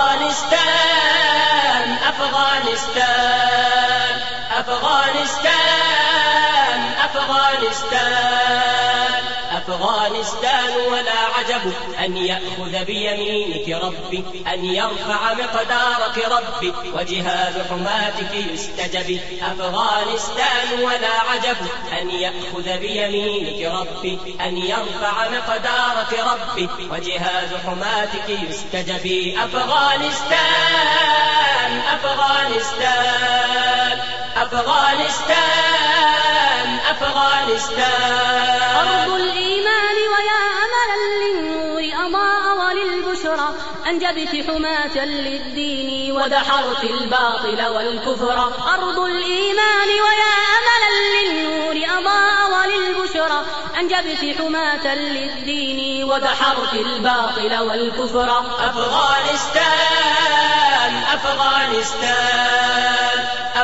أفغانستان أفغانستان أفغانستان أفغانستان أفغانستان ولا عجب أن يأخذ بيمينك ربي، أن يرفع مقدارك ربي، وجهاد حماتك يستجب. أفغانستان ولا عجب أن يأخذ بيمينك ربي، أن يرفع مقدارك ربي، وجهاد حماتك يستجب. أفغانستان أفغانستان أفغانستان أفغانستان أرض الإيمان ويا أملا للنور أضاء وللبشرى، أنجبت حماة للدين ودحرت الباطل والكفر. أرض الإيمان ويا أملا للنور أضاء وللبشرى، أنجبت حماة للدين ودحرت الباطل والكفر. أفغانستان أفغانستان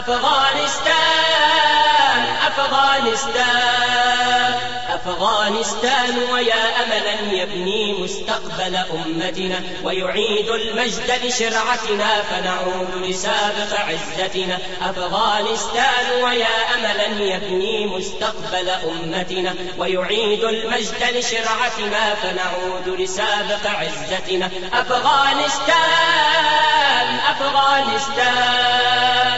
أفغانستان أفغانستان أفغانستان ويا أملا يبني مستقبل أمتنا، ويعيد المجد لشرعتنا، فنعود لسابق عزتنا. أفغانستان ويا أملا يبني مستقبل أمتنا، ويعيد المجد لشرعتنا، فنعود لسابق عزتنا. أفغانستان أفغانستان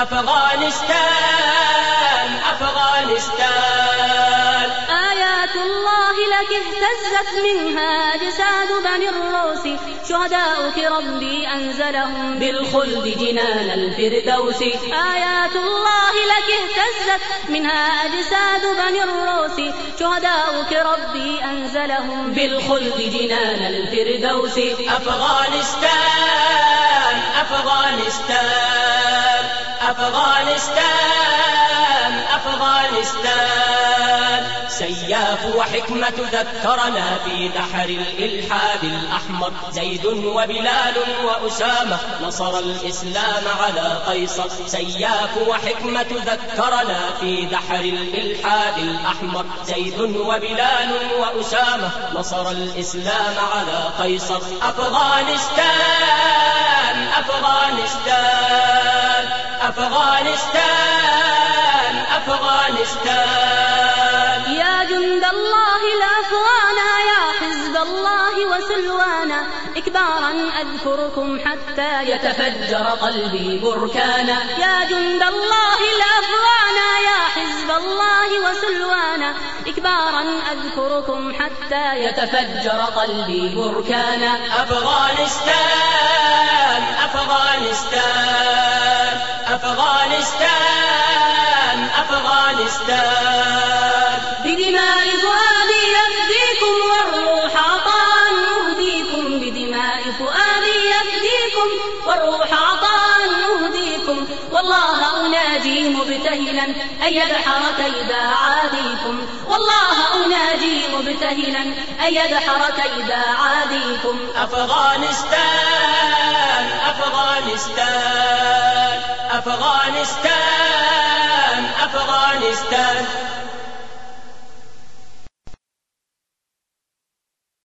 أفغانستان أفغانستان آيات الله لك اهتزت منها أجساد بني الروس، شهداؤك ربي أنزلهم بالخلد جنان الفردوس. آيات الله لك اهتزت منها أجساد بني الروس، شهداؤك ربي أنزلهم بالخلد جنان الفردوس. أفغانستان أفغانستان أفغانستان أفغانستان سياف وحكمة ذكرنا في دحر الإلحاد الأحمر، زيد وبلال وأسامة نصر الإسلام على قيصر. سياف وحكمة ذكرنا في دحر الإلحاد الأحمر، زيد وبلال وأسامة نصر الإسلام على قيصر. أفغانستان أفغانستان أفغانستان أفغانستان يا جند الله الأفغانا، يا حزب الله وسلوانا، إكبارا أذكركم حتى يتفجر قلبي بركانا. يا جند الله الأفغانا، يا حزب الله وسلوانا، إكبارا أذكركم حتى يتفجر قلبي بركانا. أفغانستان أفغانستان أفغانستان أفغانستان بدماء فؤادي يفديكم والروح عطاء نهديكم، بدماء فؤادي يفديكم والروح عطاء نهديكم. والله أناجي مبتهلا أن يدحر كيد عاديكم، والله أناجي مبتهلا أن يدحر كيد عاديكم. أفغانستان أفغانستان أفغانستان أفغانستان